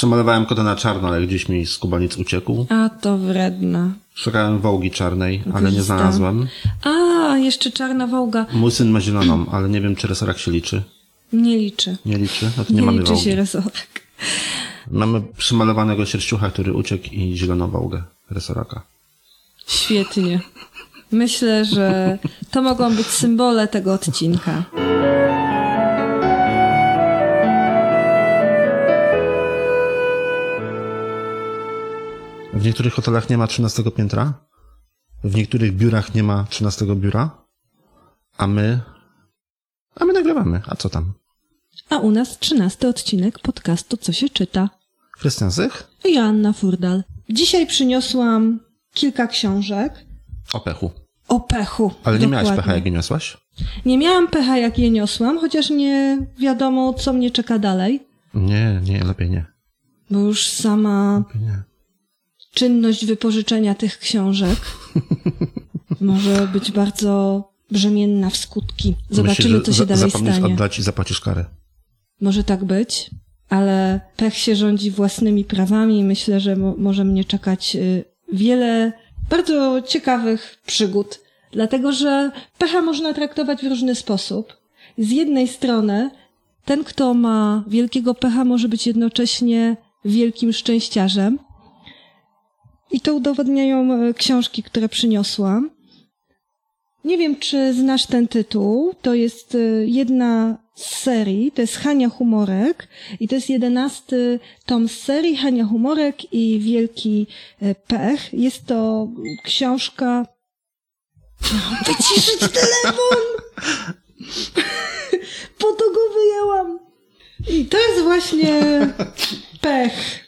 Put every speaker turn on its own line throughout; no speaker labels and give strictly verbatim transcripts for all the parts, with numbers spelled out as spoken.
Przemalowałem kota na czarno, ale gdzieś mi skubaniec uciekł.
A, to wredna.
Szukałem wołgi czarnej, ale nie znalazłem.
A, jeszcze czarna wołga.
Mój syn ma zieloną, ale nie wiem, czy resorak się liczy.
Nie liczy.
Nie liczy? No to nie,
nie
mamy
liczy
wołgi.
się resorak.
Mamy przymalowanego sierściucha, który uciekł i zieloną wołgę resoraka.
Świetnie. Myślę, że to mogą być symbole tego odcinka.
W niektórych hotelach nie ma trzynastego piętra, w niektórych biurach nie ma trzynastego biura, a my, a my nagrywamy. A co tam?
A u nas trzynasty odcinek podcastu Co się czyta.
Krystian Zych
I Joanna Furdal. Dzisiaj przyniosłam kilka książek.
o pechu.
O pechu.
Ale nie
dokładnie.
miałaś pecha, jak je niosłaś?
Nie miałam pecha, jak je niosłam, chociaż nie wiadomo, co mnie czeka dalej.
Nie, nie, lepiej nie.
Bo już sama
Lepiej nie.
czynność wypożyczenia tych książek może być bardzo brzemienna w skutki. Zobaczymy,
Myślisz,
co się
za-
dalej
zapomnisz
stanie.
oddać i zapłacisz karę.
Może tak być, ale pech się rządzi własnymi prawami i myślę, że mo- może mnie czekać y, wiele bardzo ciekawych przygód. Dlatego, że pecha można traktować w różny sposób. Z jednej strony ten, kto ma wielkiego pecha, może być jednocześnie wielkim szczęściarzem. I to udowodniają e, książki, które przyniosłam. Nie wiem, czy znasz ten tytuł. To jest e, jedna z serii. To jest Hania Humorek. I to jest jedenasty tom z serii Hania Humorek i Wielki e, Pech. Jest to książka... Wyciszyć telefon! Po to go wyjęłam. I to jest właśnie pech.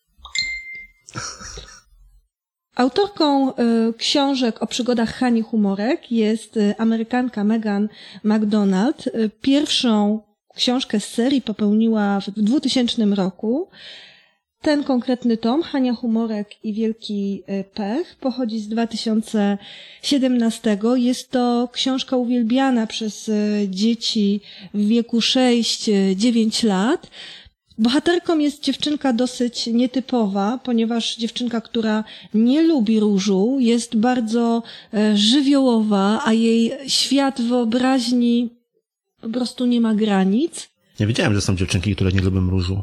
Autorką y, książek o przygodach Hani Humorek jest y, Amerykanka Megan McDonald. Y, pierwszą książkę z serii popełniła w dwutysięcznym roku. Ten konkretny tom, Hania Humorek i Wielki y, Pech, pochodzi z dwa tysiące siedemnastego. Jest to książka uwielbiana przez y, dzieci w wieku sześć dziewięć lat. Bohaterką jest dziewczynka dosyć nietypowa, ponieważ dziewczynka, która nie lubi różu, jest bardzo e, żywiołowa, a jej świat wyobraźni po prostu nie ma granic.
Nie wiedziałem, że są dziewczynki, które nie lubią różu.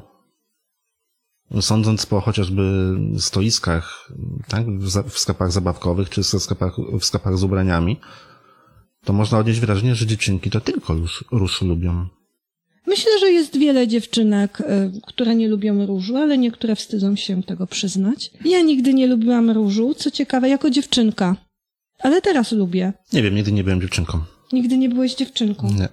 Sądząc po chociażby stoiskach, tak, w, za, w sklepach zabawkowych, czy w sklepach, w sklepach z ubraniami, to można odnieść wrażenie, że dziewczynki to tylko róż, róż lubią.
Myślę, że jest wiele dziewczynek, y, które nie lubią różu, ale niektóre wstydzą się tego przyznać. Ja nigdy nie lubiłam różu, co ciekawe, jako dziewczynka. Ale teraz lubię.
Nie wiem, nigdy nie byłem dziewczynką.
Nigdy nie byłeś dziewczynką.
Nie.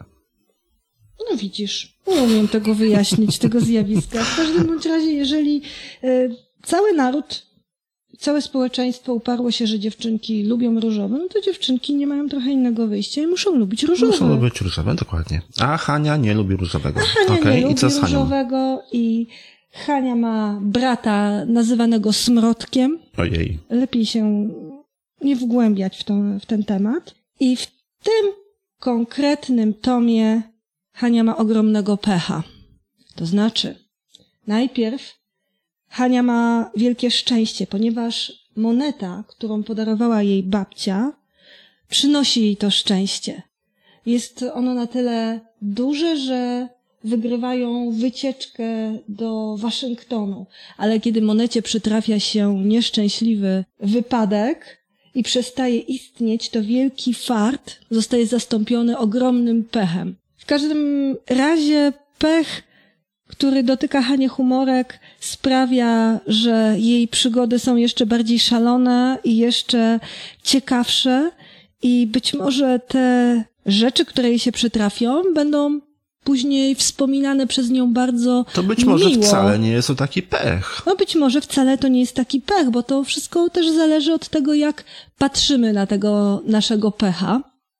No widzisz, nie umiem tego wyjaśnić, tego zjawiska. W każdym bądź razie, jeżeli y, cały naród, całe społeczeństwo uparło się, że dziewczynki lubią różowe, no to dziewczynki nie mają trochę innego wyjścia i muszą lubić różowe.
Muszą lubić różowe, dokładnie. A Hania nie lubi różowego.
A Hania
okay.
nie
I
lubi
co z Hanią?
różowego i Hania ma brata nazywanego Smrodkiem.
Ojej.
Lepiej się nie wgłębiać w, to, w ten temat. I w tym konkretnym tomie Hania ma ogromnego pecha. To znaczy, najpierw Hania ma wielkie szczęście, ponieważ moneta, którą podarowała jej babcia, przynosi jej to szczęście. Jest ono na tyle duże, że wygrywają wycieczkę do Waszyngtonu. Ale kiedy monecie przytrafia się nieszczęśliwy wypadek i przestaje istnieć, to wielki fart zostaje zastąpiony ogromnym pechem. W każdym razie pech, który dotyka Hanię Humorek, sprawia, że jej przygody są jeszcze bardziej szalone i jeszcze ciekawsze i być może te rzeczy, które jej się przytrafią, będą później wspominane przez nią bardzo
To być
miło.
może wcale nie jest to taki pech.
No być może wcale to nie jest taki pech, bo to wszystko też zależy od tego, jak patrzymy na tego naszego pecha.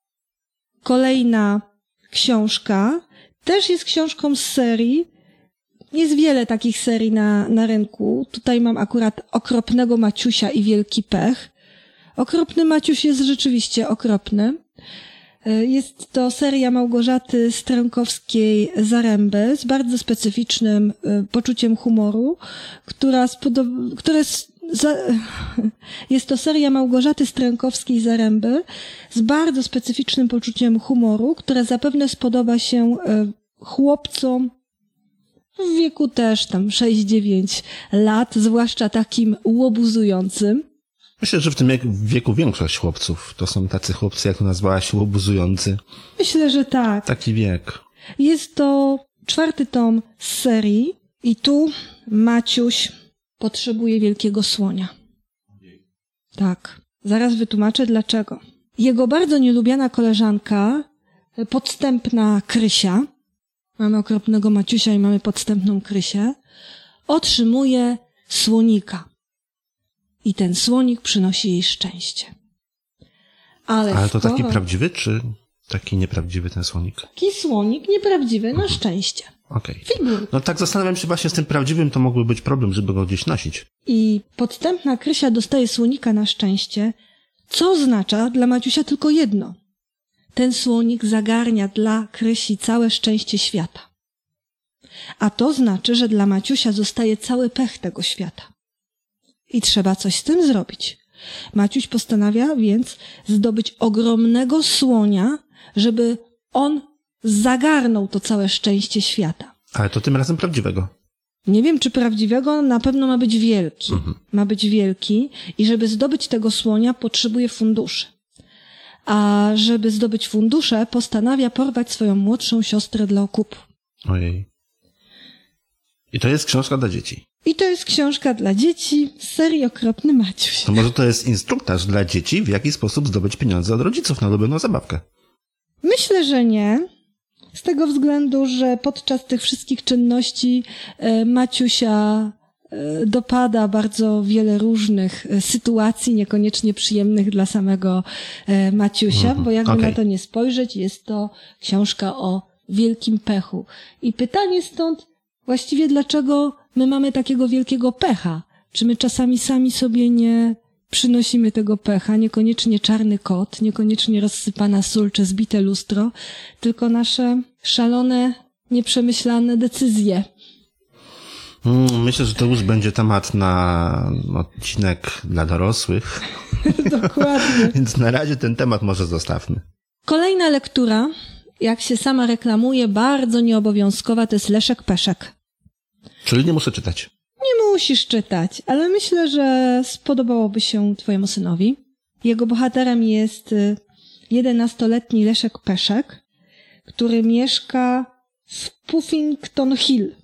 Kolejna książka też jest książką z serii. Jest wiele takich serii na, na rynku. Tutaj mam akurat Okropnego Maciusia i Wielki Pech. Okropny Maciuś jest rzeczywiście okropny. Jest to seria Małgorzaty Strękowskiej-Zaręby z bardzo specyficznym poczuciem humoru, która spodob- która jest, za- jest to seria Małgorzaty Strękowskiej-Zaręby z bardzo specyficznym poczuciem humoru, która zapewne spodoba się chłopcom w wieku też tam sześć dziewięć lat, zwłaszcza takim łobuzującym.
Myślę, że w tym wieku większość chłopców to są tacy chłopcy, jak to nazwałaś, łobuzujący.
Myślę, że tak.
Taki wiek.
Jest to czwarty tom z serii i tu Maciuś potrzebuje wielkiego słonia. Tak. Zaraz wytłumaczę dlaczego. Jego bardzo nielubiana koleżanka, podstępna Krysia, mamy okropnego Maciusia i mamy podstępną Krysię, otrzymuje słonika. I ten słonik przynosi jej szczęście. Ale,
Ale to
skoro...
taki prawdziwy, czy taki nieprawdziwy ten słonik?
Taki słonik nieprawdziwy na
Mhm.
szczęście.
Okej.
Figur.
No tak zastanawiam się właśnie z tym prawdziwym, to mógłby być problem, żeby go gdzieś nosić.
I podstępna Krysia dostaje słonika na szczęście, co oznacza dla Maciusia tylko jedno. Ten słonik zagarnia dla Krysi całe szczęście świata. A to znaczy, że dla Maciusia zostaje cały pech tego świata. I trzeba coś z tym zrobić. Maciuś postanawia więc zdobyć ogromnego słonia, żeby on zagarnął to całe szczęście świata.
Ale to tym razem prawdziwego.
Nie wiem, czy prawdziwego, na pewno ma być wielki.
Mhm.
Ma być wielki i żeby zdobyć tego słonia, potrzebuje funduszy. A żeby zdobyć fundusze, postanawia porwać swoją młodszą siostrę dla okupu.
Ojej. I to jest książka dla dzieci.
I to jest książka dla dzieci z serii Okropny Maciuś.
To może to jest instruktaż dla dzieci, w jaki sposób zdobyć pieniądze od rodziców na ulubioną zabawkę.
Myślę, że nie. Z tego względu, że podczas tych wszystkich czynności e, Maciusia e, dopada bardzo wiele różnych e, sytuacji, niekoniecznie przyjemnych dla samego e, Maciusia,
Mhm.
bo jakby
Okej.
na to nie spojrzeć, jest to książka o wielkim pechu. I pytanie stąd właściwie, dlaczego my mamy takiego wielkiego pecha? Czy my czasami sami sobie nie przynosimy tego pecha? Niekoniecznie czarny kot, niekoniecznie rozsypana sól czy zbite lustro, tylko nasze szalone, nieprzemyślane decyzje.
Mm, Myślę, że to już będzie temat na odcinek dla dorosłych,
Dokładnie.
więc na razie ten temat może zostawmy.
Kolejna lektura, jak się sama reklamuje, bardzo nieobowiązkowa, to jest Leszek Peszek.
Czyli nie muszę czytać.
Nie musisz czytać, ale myślę, że spodobałoby się twojemu synowi. Jego bohaterem jest y, jedenastoletni Leszek Peszek, który mieszka w Puffington Hill.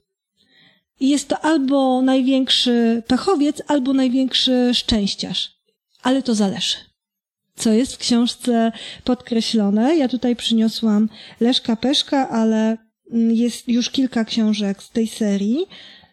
I jest to albo największy pechowiec, albo największy szczęściarz. Ale to zależy. Co jest w książce podkreślone. Ja tutaj przyniosłam Leszka Peszka, ale mm, jest już kilka książek z tej serii.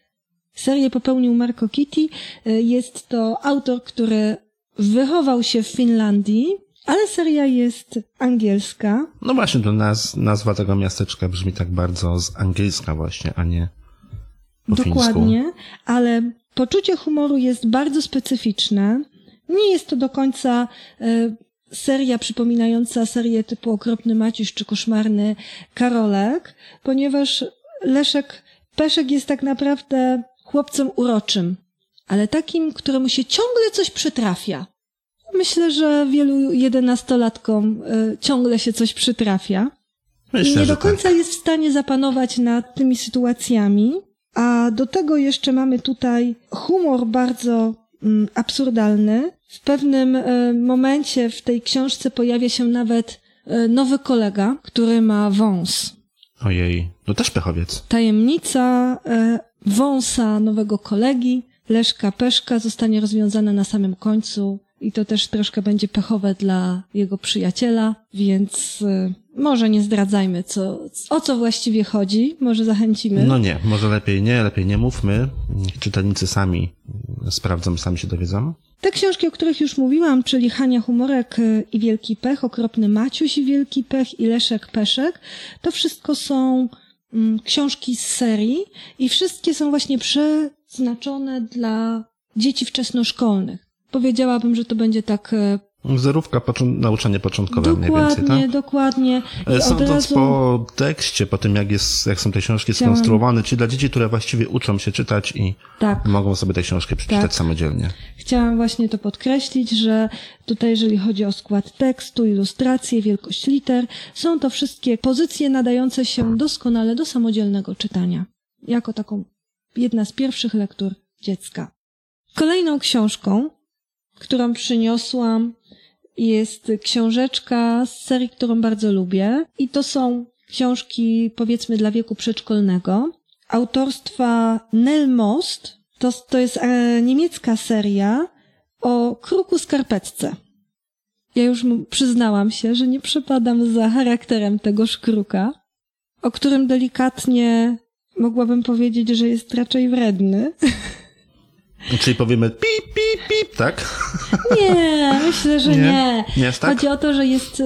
Serię popełnił Marco Kitty. Jest to autor, który wychował się w Finlandii, ale seria jest angielska.
No właśnie, to naz, nazwa tego miasteczka brzmi tak bardzo z angielska właśnie, a nie po
Dokładnie,
fińsku.
ale poczucie humoru jest bardzo specyficzne. Nie jest to do końca e, seria przypominająca serię typu Okropny Maciuś czy Koszmarny Karolek, ponieważ Leszek Peszek jest tak naprawdę chłopcem uroczym, ale takim, któremu się ciągle coś przytrafia. Myślę, że wielu jedenastolatkom y, ciągle się coś przytrafia.
Myślę,
I nie
że
do końca
tak.
jest w stanie zapanować nad tymi sytuacjami, a do tego jeszcze mamy tutaj humor bardzo mm, absurdalny. W pewnym y, momencie w tej książce pojawia się nawet y, nowy kolega, który ma wąs.
Ojej, no też pechowiec.
Tajemnica e, wąsa nowego kolegi, Leszka Peszka, zostanie rozwiązana na samym końcu i to też troszkę będzie pechowe dla jego przyjaciela, więc e, może nie zdradzajmy, co, o co właściwie chodzi, może zachęcimy.
No nie, może lepiej nie, lepiej nie mówmy. Czytelnicy sami sprawdzą, sami się dowiedzą.
Te książki, o których już mówiłam, czyli Hania Humorek i Wielki Pech, Okropny Maciuś i Wielki Pech i Leszek Peszek, to wszystko są mm, książki z serii i wszystkie są właśnie przeznaczone dla dzieci wczesnoszkolnych. Powiedziałabym, że to będzie tak e,
Zerówka, począ- nauczanie początkowe mniej więcej, tak?
Dokładnie, dokładnie. I
Sądząc
od razu...
po tekście, po tym jak, jest, jak są te książki
Chciałam-
skonstruowane, czy dla dzieci, które właściwie uczą się czytać i
Tak.
mogą sobie tę książkę przeczytać
Tak.
samodzielnie.
Chciałam właśnie to podkreślić, że tutaj jeżeli chodzi o skład tekstu, ilustracje, wielkość liter, są to wszystkie pozycje nadające się doskonale do samodzielnego czytania. Jako taką jedna z pierwszych lektur dziecka. Kolejną książką, którą przyniosłam, jest książeczka z serii, którą bardzo lubię. I to są książki, powiedzmy, dla wieku przedszkolnego. Autorstwa Nell Most. To, to jest e, niemiecka seria o kruku skarpetce. Ja już mu przyznałam się, że nie przepadam za charakterem tegoż kruka, o którym delikatnie mogłabym powiedzieć, że jest raczej wredny.
Czyli powiemy pip, pip, pip, tak?
Nie, myślę, że
Nie?
nie.
Nie aż tak?
Chodzi o to, że jest,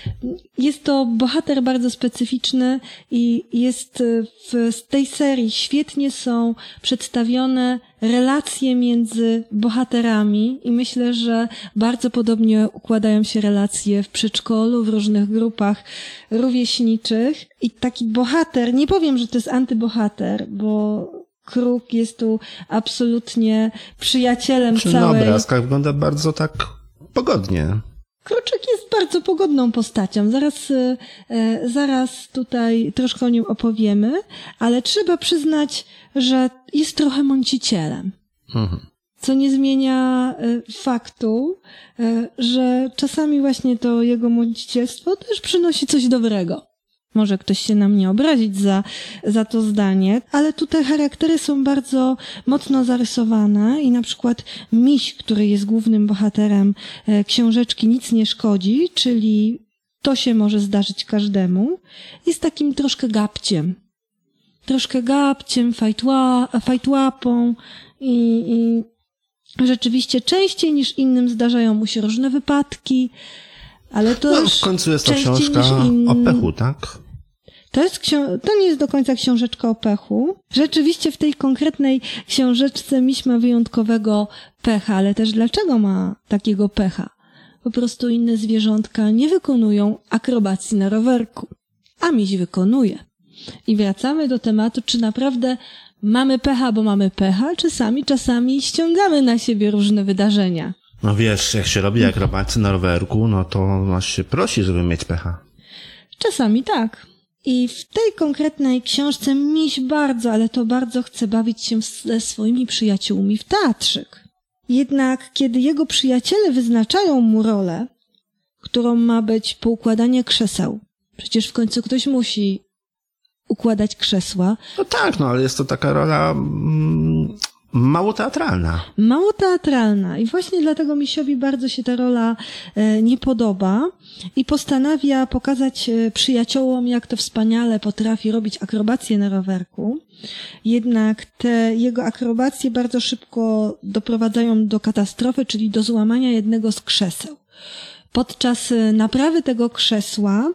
jest to bohater bardzo specyficzny i jest w tej serii świetnie są przedstawione relacje między bohaterami i myślę, że bardzo podobnie układają się relacje w przedszkolu, w różnych grupach rówieśniczych i taki bohater, nie powiem, że to jest antybohater, bo Kruk jest tu absolutnie przyjacielem
Czy
całej...
na obrazkach wygląda bardzo tak pogodnie.
Kruczek jest bardzo pogodną postacią. Zaraz, e, zaraz tutaj troszkę o nim opowiemy, ale trzeba przyznać, że jest trochę mącicielem.
Mhm.
Co nie zmienia e, faktu, e, że czasami właśnie to jego mącicielstwo też przynosi coś dobrego. Może ktoś się na mnie obrazić za, za to zdanie, ale tutaj charaktery są bardzo mocno zarysowane i na przykład miś, który jest głównym bohaterem e, książeczki Nic nie szkodzi, czyli to się może zdarzyć każdemu, jest takim troszkę gapciem. Troszkę gapciem, fajtła, fajtłapą i, i rzeczywiście częściej niż innym zdarzają mu się różne wypadki, ale to
No,
już
w końcu jest to
częściej
książka
niż in...
o pechu, tak?
To jest ksią- to nie jest do końca książeczka o pechu. Rzeczywiście w tej konkretnej książeczce miś ma wyjątkowego pecha, ale też dlaczego ma takiego pecha? Po prostu inne zwierzątka nie wykonują akrobacji na rowerku, a miś wykonuje. I wracamy do tematu, czy naprawdę mamy pecha, bo mamy pecha, czy sami czasami ściągamy na siebie różne wydarzenia.
No wiesz, jak się robi akrobację na rowerku, no to aż się prosi, żeby mieć pecha.
Czasami tak. I w tej konkretnej książce miś bardzo, ale to bardzo chce bawić się ze swoimi przyjaciółmi w teatrzyk. Jednak kiedy jego przyjaciele wyznaczają mu rolę, którą ma być poukładanie krzeseł, przecież w końcu ktoś musi układać krzesła.
No tak, no ale jest to taka rola mm, mało teatralna.
Mało teatralna i właśnie dlatego misiowi bardzo się ta rola e, nie podoba i postanawia pokazać e, przyjaciołom, jak to wspaniale potrafi robić akrobacje na rowerku. Jednak te jego akrobacje bardzo szybko doprowadzają do katastrofy, czyli do złamania jednego z krzeseł. Podczas e, naprawy tego krzesła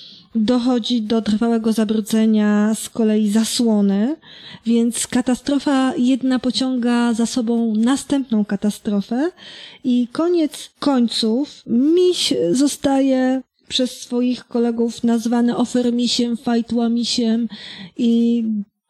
dochodzi do trwałego zabrudzenia z kolei zasłony, więc katastrofa jedna pociąga za sobą następną katastrofę i koniec końców miś zostaje przez swoich kolegów nazwany ofermisiem, fajtłamisiem i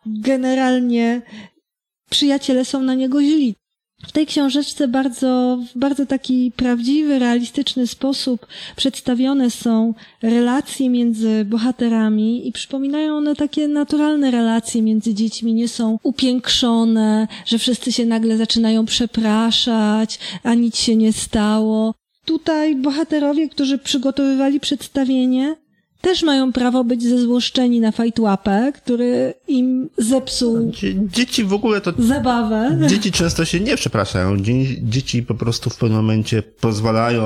generalnie przyjaciele są na niego źli. W tej książeczce bardzo, w bardzo taki prawdziwy, realistyczny sposób przedstawione są relacje między bohaterami i przypominają one takie naturalne relacje między dziećmi, nie są upiększone, że wszyscy się nagle zaczynają przepraszać, a nic się nie stało. Tutaj bohaterowie, którzy przygotowywali przedstawienie, też mają prawo być zezłoszczeni na fajtłapę, który im zepsuł
Dzie- Dzieci w ogóle to...
zabawę.
Dzieci często się nie przepraszają. Dzie- Dzieci po prostu w pewnym momencie pozwalają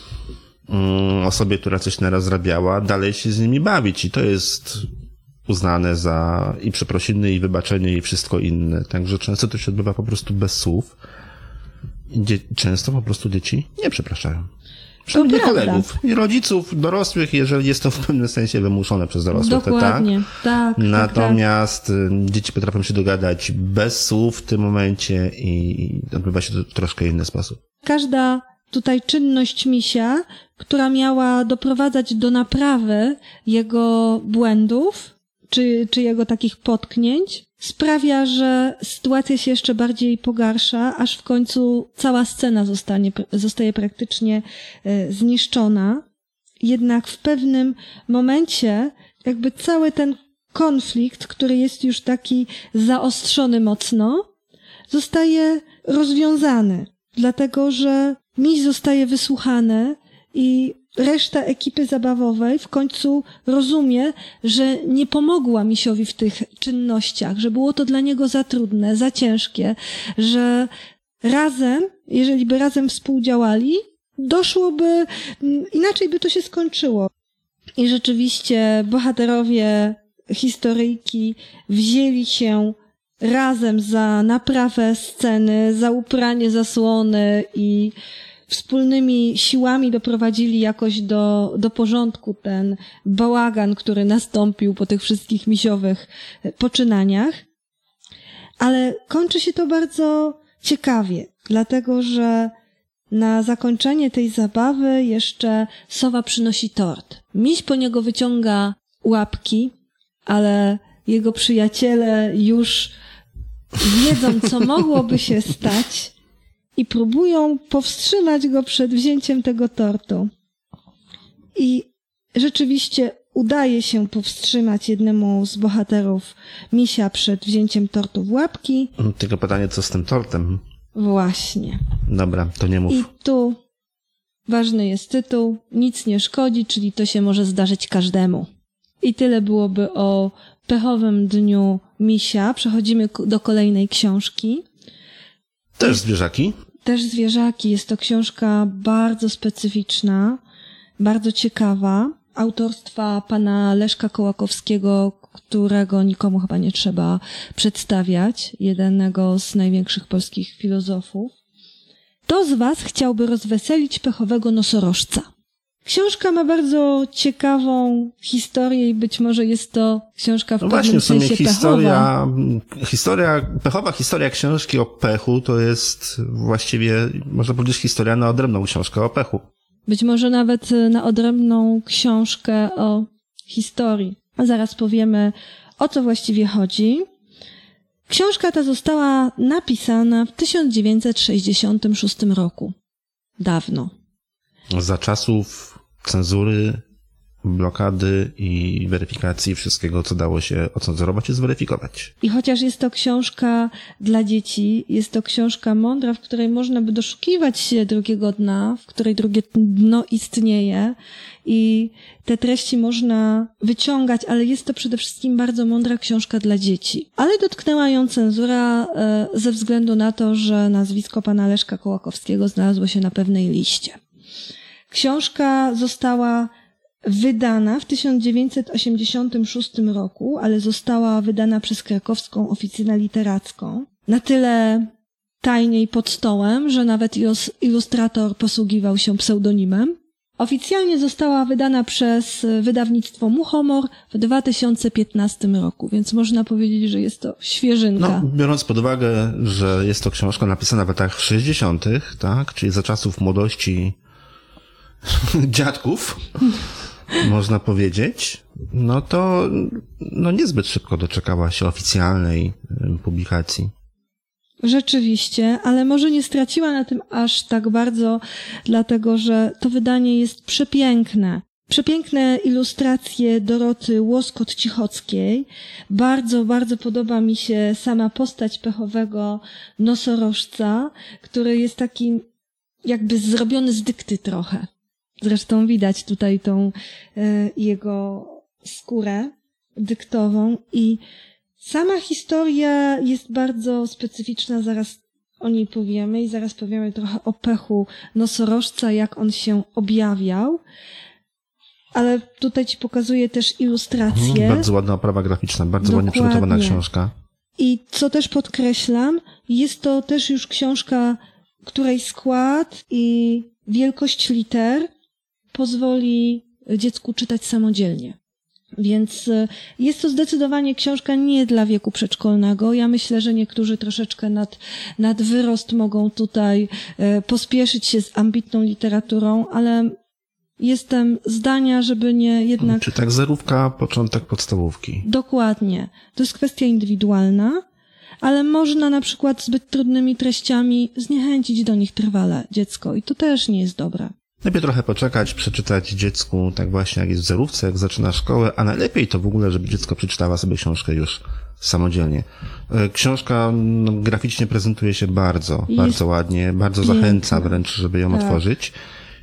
mm, osobie, która coś narazrabiała, dalej się z nimi bawić i to jest uznane za i przeprosiny, i wybaczenie, i wszystko inne. Także często to się odbywa po prostu bez słów. Dzie- często po prostu dzieci nie przepraszają. Przynajmniej
prawda.
kolegów i rodziców, dorosłych, jeżeli jest to w pewnym sensie wymuszone przez dorosłych. To
Dokładnie, tak. tak,
Natomiast tak. dzieci potrafią się dogadać bez słów w tym momencie i odbywa się to w troszkę inny sposób.
Każda tutaj czynność misia, która miała doprowadzać do naprawy jego błędów, czy, czy jego takich potknięć, sprawia, że sytuacja się jeszcze bardziej pogarsza, aż w końcu cała scena zostanie, zostaje praktycznie zniszczona. Jednak w pewnym momencie jakby cały ten konflikt, który jest już taki zaostrzony mocno, zostaje rozwiązany, dlatego że miś zostaje wysłuchany i reszta ekipy zabawowej w końcu rozumie, że nie pomogła misiowi w tych czynnościach, że było to dla niego za trudne, za ciężkie, że razem, jeżeli by razem współdziałali, doszłoby, inaczej by to się skończyło. I rzeczywiście bohaterowie historyjki wzięli się razem za naprawę sceny, za upranie zasłony i wspólnymi siłami doprowadzili jakoś do, do porządku ten bałagan, który nastąpił po tych wszystkich misiowych poczynaniach. Ale kończy się to bardzo ciekawie, dlatego że na zakończenie tej zabawy jeszcze sowa przynosi tort. Miś po niego wyciąga łapki, ale jego przyjaciele już wiedzą, co mogłoby się stać i próbują powstrzymać go przed wzięciem tego tortu. I rzeczywiście udaje się powstrzymać jednemu z bohaterów misia przed wzięciem tortu w łapki.
Tylko pytanie, co z tym tortem?
Właśnie.
Dobra, to nie mów.
I tu ważny jest tytuł, nic nie szkodzi, czyli to się może zdarzyć każdemu. I tyle byłoby o pechowym dniu misia. Przechodzimy do kolejnej książki.
Też zwierzaki?
Też zwierzaki. Jest to książka bardzo specyficzna, bardzo ciekawa. Autorstwa pana Leszka Kołakowskiego, którego nikomu chyba nie trzeba przedstawiać. Jednego z największych polskich filozofów. Kto z was chciałby rozweselić pechowego nosorożca? Książka ma bardzo ciekawą historię i być może jest to książka w
no
pewnym
właśnie, w sumie
sensie
historia,
pechowa.
historia, pechowa historia książki o pechu to jest właściwie, można powiedzieć, historia na odrębną książkę o pechu.
Być może nawet na odrębną książkę o historii. A zaraz powiemy, o co właściwie chodzi. Książka ta została napisana w tysiąc dziewięćset sześćdziesiątym szóstym roku. Dawno.
Za czasów cenzury, blokady i weryfikacji wszystkiego, co dało się ocenzorować i zweryfikować.
I chociaż jest to książka dla dzieci, jest to książka mądra, w której można by doszukiwać się drugiego dna, w której drugie dno istnieje i te treści można wyciągać, ale jest to przede wszystkim bardzo mądra książka dla dzieci. Ale dotknęła ją cenzura e, ze względu na to, że nazwisko pana Leszka Kołakowskiego znalazło się na pewnej liście. Książka została wydana w tysiąc dziewięćset osiemdziesiątym szóstym roku, ale została wydana przez krakowską oficynę literacką. Na tyle tajnie i pod stołem, że nawet ilustrator posługiwał się pseudonimem. Oficjalnie została wydana przez wydawnictwo Muchomor w dwa tysiące piętnastym roku, więc można powiedzieć, że jest to świeżynka.
No, biorąc pod uwagę, że jest to książka napisana w latach sześćdziesiątych, tak, czyli za czasów młodości dziadków, można powiedzieć, no to no niezbyt szybko doczekała się oficjalnej publikacji.
Rzeczywiście, ale może nie straciła na tym aż tak bardzo, dlatego że to wydanie jest przepiękne. Przepiękne ilustracje Doroty Łoskot-Cichockiej. Bardzo, bardzo podoba mi się sama postać pechowego nosorożca, który jest taki jakby zrobiony z dykty trochę. Zresztą widać tutaj tą e, jego skórę dyktową i sama historia jest bardzo specyficzna, zaraz o niej powiemy i zaraz powiemy trochę o pechu nosorożca, jak on się objawiał. Ale tutaj ci pokazuję też ilustracje.
Hmm, bardzo ładna oprawa graficzna, bardzo
Dokładnie.
ładnie przygotowana książka.
I co też podkreślam, jest to też już książka, której skład i wielkość liter pozwoli dziecku czytać samodzielnie. Więc jest to zdecydowanie książka nie dla wieku przedszkolnego. Ja myślę, że niektórzy troszeczkę nad, nad wyrost mogą tutaj e, pospieszyć się z ambitną literaturą, ale jestem zdania, żeby nie jednak...
Czy tak zerówka, początek podstawówki?
Dokładnie. To jest kwestia indywidualna, ale można na przykład zbyt trudnymi treściami zniechęcić do nich trwale dziecko i to też nie jest dobre.
Lepiej trochę poczekać, przeczytać dziecku tak właśnie jak jest w zerówce, jak zaczyna szkołę, a najlepiej to w ogóle, żeby dziecko przeczytała sobie książkę już samodzielnie. Książka no, graficznie prezentuje się bardzo, jest bardzo ładnie, bardzo piękna. Zachęca wręcz, żeby ją tak. otworzyć.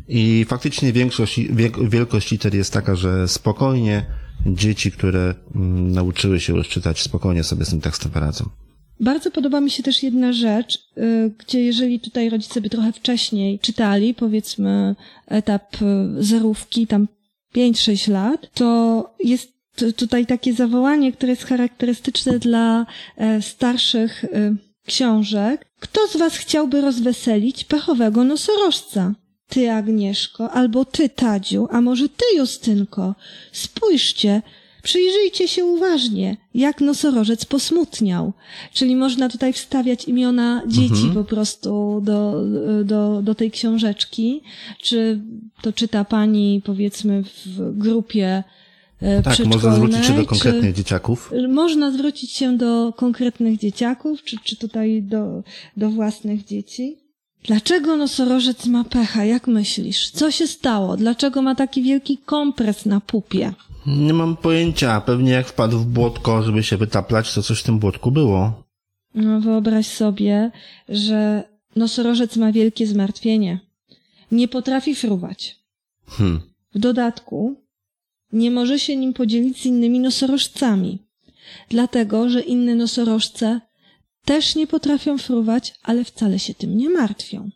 I faktycznie większość, wielkość liter jest taka, że spokojnie dzieci, które mm, nauczyły się już czytać, spokojnie sobie z tym tekstem poradzą.
Bardzo podoba mi się też jedna rzecz, gdzie jeżeli tutaj rodzice by trochę wcześniej czytali, powiedzmy etap zerówki, tam pięć sześć lat, to jest tutaj takie zawołanie, które jest charakterystyczne dla starszych książek. Kto z was chciałby rozweselić pechowego nosorożca? Ty, Agnieszko, albo ty, Tadziu, a może ty, Justynko? Spójrzcie, przyjrzyjcie się uważnie, jak nosorożec posmutniał. Czyli można tutaj wstawiać imiona dzieci mhm. po prostu do, do, do tej książeczki. Czy to czyta pani, powiedzmy, w grupie e,
tak, można zwrócić się do konkretnych dzieciaków.
Można zwrócić się do konkretnych dzieciaków, czy, czy tutaj do, do własnych dzieci. Dlaczego nosorożec ma pecha? Jak myślisz? Co się stało? Dlaczego ma taki wielki kompres na pupie?
Nie mam pojęcia. Pewnie jak wpadł w błotko, żeby się wytaplać, to coś w tym błotku było.
No wyobraź sobie, że nosorożec ma wielkie zmartwienie. Nie potrafi fruwać. Hmm. W dodatku nie może się nim podzielić z innymi nosorożcami. Dlatego, że inne nosorożce też nie potrafią fruwać, ale wcale się tym nie martwią.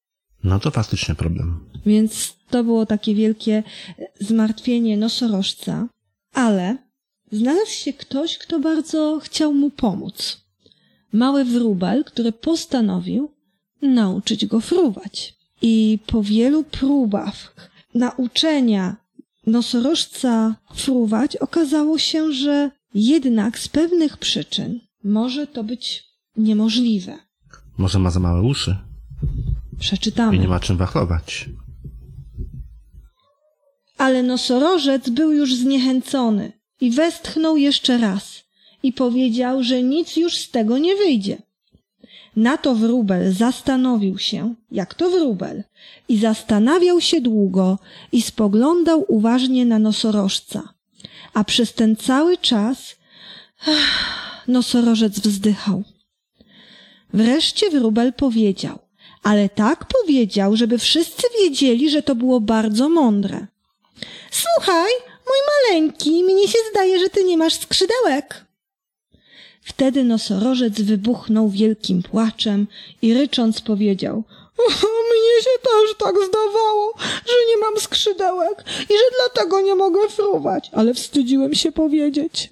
No to faktycznie problem.
Więc to było takie wielkie zmartwienie nosorożca, ale znalazł się ktoś, kto bardzo chciał mu pomóc. Mały wróbel, który postanowił nauczyć go fruwać. I po wielu próbach nauczenia nosorożca fruwać okazało się, że jednak z pewnych przyczyn może to być niemożliwe.
Może ma za małe uszy.
Przeczytamy.
I nie ma czym wachlować.
Ale nosorożec był już zniechęcony i westchnął jeszcze raz i powiedział, że nic już z tego nie wyjdzie. Na to wróbel zastanowił się, jak to wróbel, i zastanawiał się długo i spoglądał uważnie na nosorożca. A przez ten cały czas ach, nosorożec wzdychał. Wreszcie wróbel powiedział, ale tak powiedział, żeby wszyscy wiedzieli, że to było bardzo mądre. Słuchaj, mój maleńki, mnie się zdaje, że ty nie masz skrzydełek. Wtedy nosorożec wybuchnął wielkim płaczem i rycząc powiedział, mnie się też tak zdawało, że nie mam skrzydełek i że dlatego nie mogę fruwać, ale wstydziłem się powiedzieć.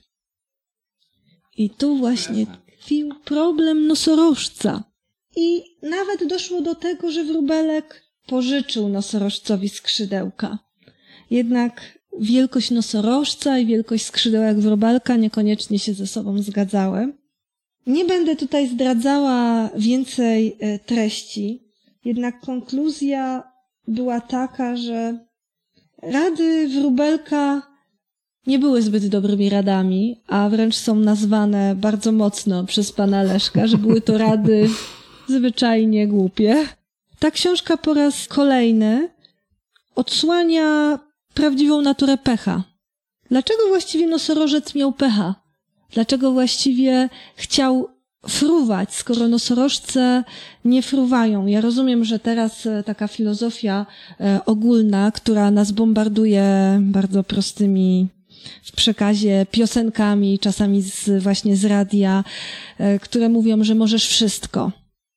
I tu właśnie tkwił problem nosorożca. I nawet doszło do tego, że wróbelek pożyczył nosorożcowi skrzydełka. Jednak wielkość nosorożca i wielkość skrzydełek wróbelka niekoniecznie się ze sobą zgadzały. Nie będę tutaj zdradzała więcej treści, jednak konkluzja była taka, że rady wróbelka nie były zbyt dobrymi radami, a wręcz są nazwane bardzo mocno przez pana Leszka, że były to rady zwyczajnie głupie. Ta książka po raz kolejny odsłania prawdziwą naturę pecha. Dlaczego właściwie nosorożec miał pecha? Dlaczego właściwie chciał fruwać, skoro nosorożce nie fruwają? Ja rozumiem, że teraz taka filozofia ogólna, która nas bombarduje bardzo prostymi w przekazie piosenkami, czasami z, właśnie z radia, które mówią, że możesz wszystko.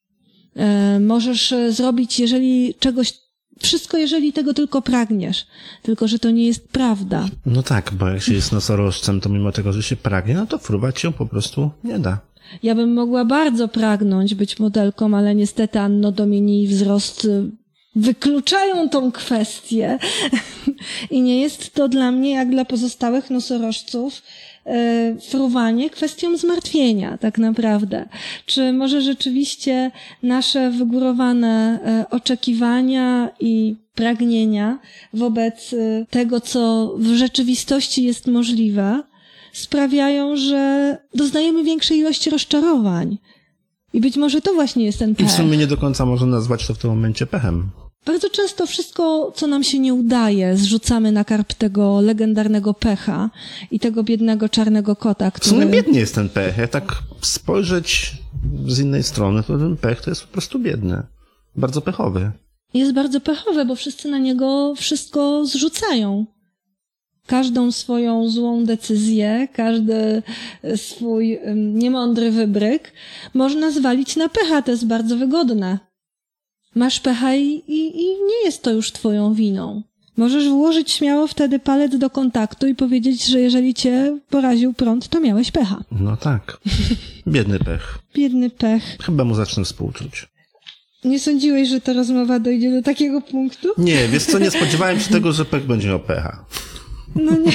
Możesz zrobić, jeżeli czegoś, wszystko, jeżeli tego tylko pragniesz. Tylko, że to nie jest prawda.
No tak, bo jak się jest nosorożcem, to mimo tego, że się pragnie, no to fruwać się po prostu nie da.
Ja bym mogła bardzo pragnąć być modelką, ale niestety Anno Domini wzrost wykluczają tą kwestię i nie jest to dla mnie, jak dla pozostałych nosorożców, fruwanie kwestią zmartwienia tak naprawdę. Czy może rzeczywiście nasze wygórowane oczekiwania i pragnienia wobec tego, co w rzeczywistości jest możliwe, sprawiają, że doznajemy większej ilości rozczarowań. I być może to właśnie jest ten pech.
I w sumie nie do końca można nazwać to w tym momencie pechem.
Bardzo często wszystko, co nam się nie udaje, zrzucamy na karp tego legendarnego pecha i tego biednego czarnego kota, który...
W sumie biedny jest ten pech. Jak tak spojrzeć z innej strony, to ten pech to jest po prostu biedny. Bardzo pechowy.
Jest bardzo pechowy, bo wszyscy na niego wszystko zrzucają. Każdą swoją złą decyzję, każdy swój niemądry wybryk można zwalić na pecha. To jest bardzo wygodne. Masz pecha i, i, i nie jest to już twoją winą. Możesz włożyć śmiało wtedy palec do kontaktu i powiedzieć, że jeżeli cię poraził prąd, to miałeś pecha.
No tak. Biedny pech.
Biedny pech.
Chyba mu zacznę współczuć.
Nie sądziłeś, że ta rozmowa dojdzie do takiego punktu?
Nie, wiesz co, nie spodziewałem się tego, że pech będzie miał pecha.
No nie.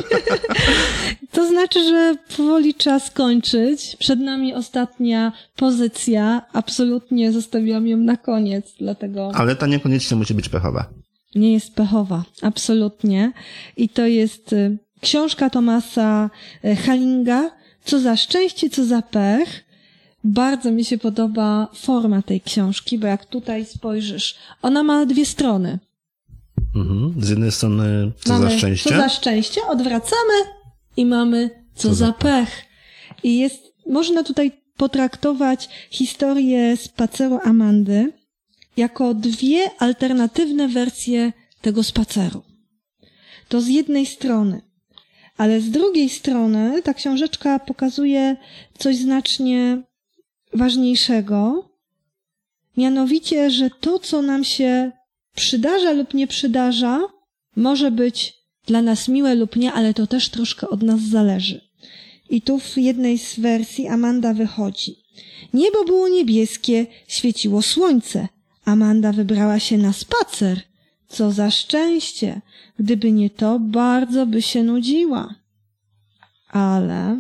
To znaczy, że powoli trzeba skończyć. Przed nami ostatnia pozycja. Absolutnie zostawiłam ją na koniec, dlatego...
Ale ta niekoniecznie musi być pechowa.
Nie jest pechowa, absolutnie. I to jest książka Thomasa Hallinga. Co za szczęście, co za pech. Bardzo mi się podoba forma tej książki, bo jak tutaj spojrzysz, ona ma dwie strony.
Mhm. Z jednej strony co
mamy
za szczęście.
Co za szczęście, odwracamy i mamy co, co za pech. I jest, można tutaj potraktować historię spaceru Amandy jako dwie alternatywne wersje tego spaceru. To z jednej strony. Ale z drugiej strony ta książeczka pokazuje coś znacznie ważniejszego, mianowicie, że to, co nam się przydarza lub nie przydarza, może być dla nas miłe lub nie, ale to też troszkę od nas zależy. I tu w jednej z wersji Amanda wychodzi. Niebo było niebieskie, świeciło słońce. Amanda wybrała się na spacer. Co za szczęście! Gdyby nie to, bardzo by się nudziła. Ale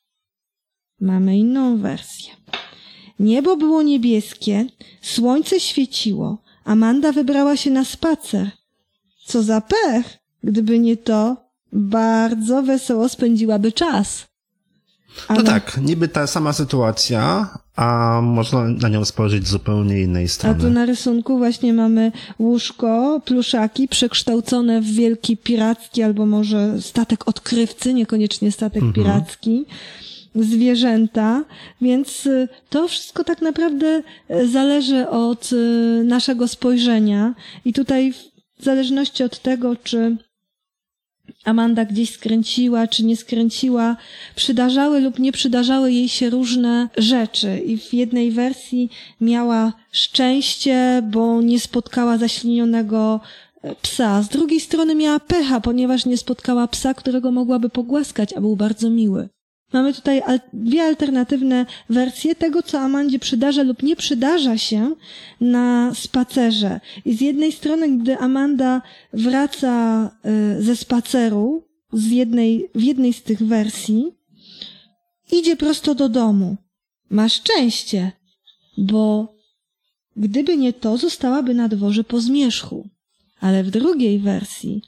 mamy inną wersję. Niebo było niebieskie, słońce świeciło. Amanda wybrała się na spacer. Co za pech! Gdyby nie to, bardzo wesoło spędziłaby czas. Ale...
No tak, niby ta sama sytuacja, a można na nią spojrzeć z zupełnie innej strony.
A tu na rysunku właśnie mamy łóżko, pluszaki przekształcone w wielki piracki albo może statek odkrywcy, niekoniecznie statek mhm. piracki, zwierzęta, więc to wszystko tak naprawdę zależy od naszego spojrzenia i tutaj w zależności od tego, czy Amanda gdzieś skręciła, czy nie skręciła, przydarzały lub nie przydarzały jej się różne rzeczy. I w jednej wersji miała szczęście, bo nie spotkała zaślinionego psa. Z drugiej strony miała pecha, ponieważ nie spotkała psa, którego mogłaby pogłaskać, a był bardzo miły. Mamy tutaj al- dwie alternatywne wersje tego, co Amandzie przydarza lub nie przydarza się na spacerze. I z jednej strony, gdy Amanda wraca y, ze spaceru, z jednej, w jednej z tych wersji, idzie prosto do domu. Ma szczęście, bo gdyby nie to, zostałaby na dworze po zmierzchu. Ale w drugiej wersji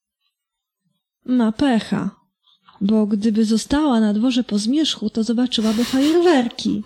ma pecha. Bo gdyby została na dworze po zmierzchu, to zobaczyłaby fajerwerki.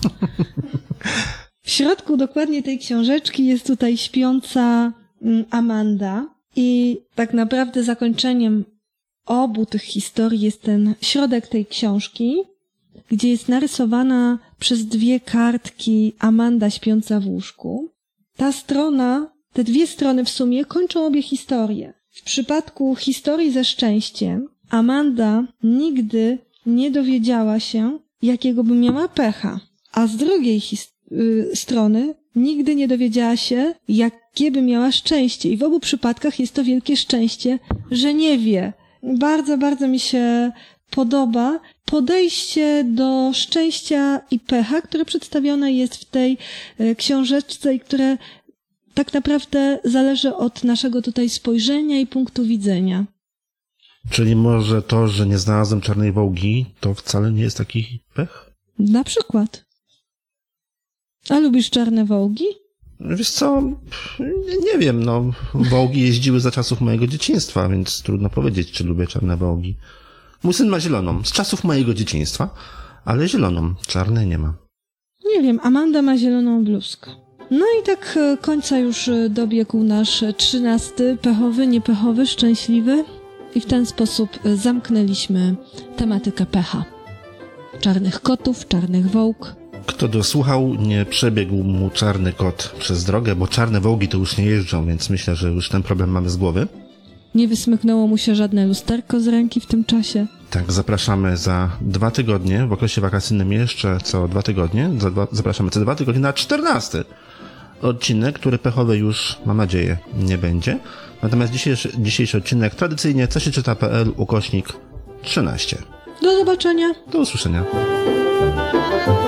W środku dokładnie tej książeczki jest tutaj śpiąca Amanda i tak naprawdę zakończeniem obu tych historii jest ten środek tej książki, gdzie jest narysowana przez dwie kartki Amanda śpiąca w łóżku. Ta strona, te dwie strony w sumie kończą obie historie. W przypadku historii ze szczęściem Amanda nigdy nie dowiedziała się, jakiego by miała pecha, a z drugiej his- y- strony nigdy nie dowiedziała się, jakie by miała szczęście. I w obu przypadkach jest to wielkie szczęście, że nie wie. Bardzo, bardzo mi się podoba podejście do szczęścia i pecha, które przedstawione jest w tej y, książeczce i które tak naprawdę zależy od naszego tutaj spojrzenia i punktu widzenia.
Czyli może to, że nie znalazłem czarnej wołgi, to wcale nie jest taki pech?
Na przykład. A lubisz czarne wołgi?
Wiesz co, nie, nie wiem, no, wołgi jeździły za czasów mojego dzieciństwa, więc trudno powiedzieć, czy lubię czarne wołgi. Mój syn ma zieloną, z czasów mojego dzieciństwa, ale zieloną, czarnej nie ma.
Nie wiem, Amanda ma zieloną bluzkę. No i tak końca już dobiegł nasz trzynasty, pechowy, niepechowy, szczęśliwy. I w ten sposób zamknęliśmy tematykę pecha. Czarnych kotów, czarnych wołg.
Kto dosłuchał, nie przebiegł mu czarny kot przez drogę, bo czarne wołgi to już nie jeżdżą, więc myślę, że już ten problem mamy z głowy.
Nie wysmyknęło mu się żadne lusterko z ręki w tym czasie.
Tak, zapraszamy za dwa tygodnie, w okresie wakacyjnym jeszcze co dwa tygodnie, za dwa, zapraszamy co dwa tygodnie na czternasty odcinek, który pechowy już, mam nadzieję, nie będzie. Natomiast dzisiejszy, dzisiejszy odcinek tradycyjnie co się czyta.pl ukośnik trzynaście.
Do zobaczenia.
Do usłyszenia.